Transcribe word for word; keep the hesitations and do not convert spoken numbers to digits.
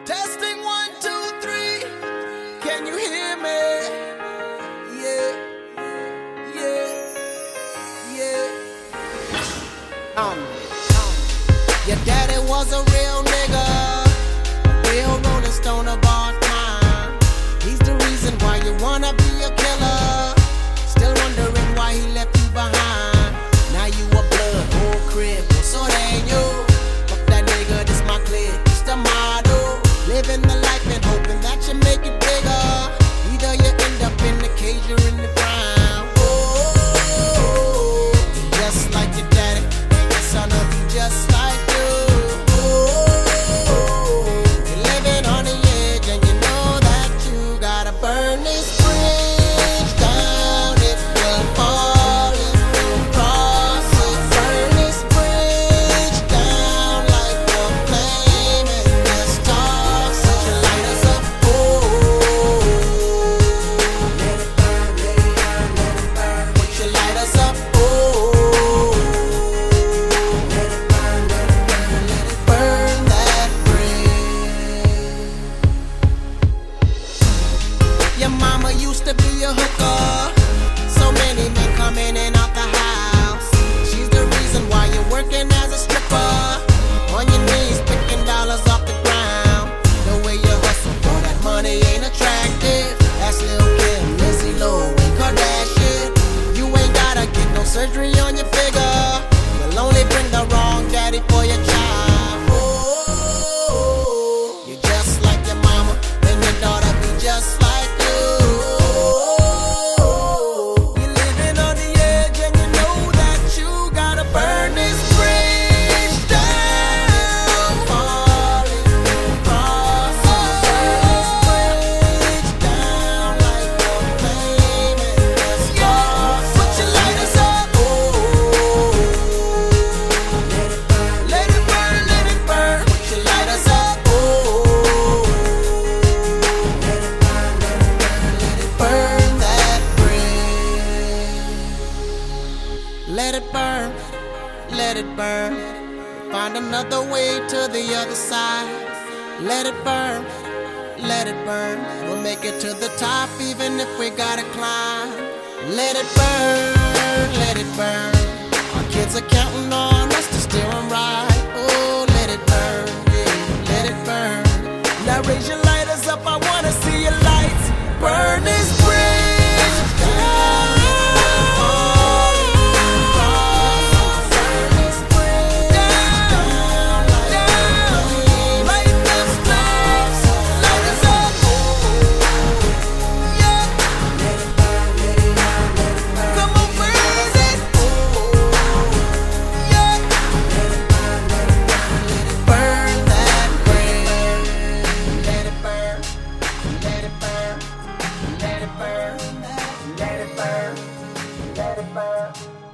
Testing one, two, three. Can you hear me? Yeah, yeah, yeah. Um, your daddy was a real nigga, real Rolling Stone of all time. He's the reason why you wanna be a killer. Still wondering why he left you behind. Now you a blood, whole crib, so that ain't you. Fuck that nigga, this my clique, it's the motto. Living the life and hoping that you make it bigger. Either you end up in the cage or in the ground. Oh, just like your daddy, and your son will be just like you. Oh, you're living on the edge and you know that you gotta burn this bridge down. It will fall if you cross it. Burn this bridge down like a flame and just toss it. You light us up, oh. Let it burn, let it burn, let it burn. Would you light us up, oh. Let it burn, let it burn, let it burn that bridge. Your mama used to be a hooker. So many men come in and out the house. She's the reason why you're working as a stripper. On your knees, picking dollars off the ground. The way you hustle for that money ain't attractive. That's Lil Kim, Lizzie Lowe, and Kardashian. You ain't gotta get no surgery on your figure. You'll only bring the wrong daddy for your child. Oh, you're just like your mama, and your daughter be just like you. You're living on the edge, and you know that you gotta burn this bridge down. Fall if you cross it. Burn this bridge down like a flame and just toss it. Would you light us up? Oh, let it burn, let it burn, let it burn. Would you light us up? Oh, let it burn, let it burn, let it burn that bridge. Let it burn, let it burn. Find another way to the other side. Let it burn, let it burn. We'll make it to the top even if we gotta climb. Let it burn, let it burn. Our kids are counting on us to steer 'em right. Oh, let it burn, yeah, let it burn. Now raise your lighters up, I wanna see your lights. Burn this bridge down. Burn this bridge down like a flame. Light this flames, light us up. Yeah. Let it burn, let it burn, let it burn. Come on, burn it. Yeah. Let it burn, let it burn, let it burn that bridge. Let it burn, let it burn, let it burn, let it burn, let it burn.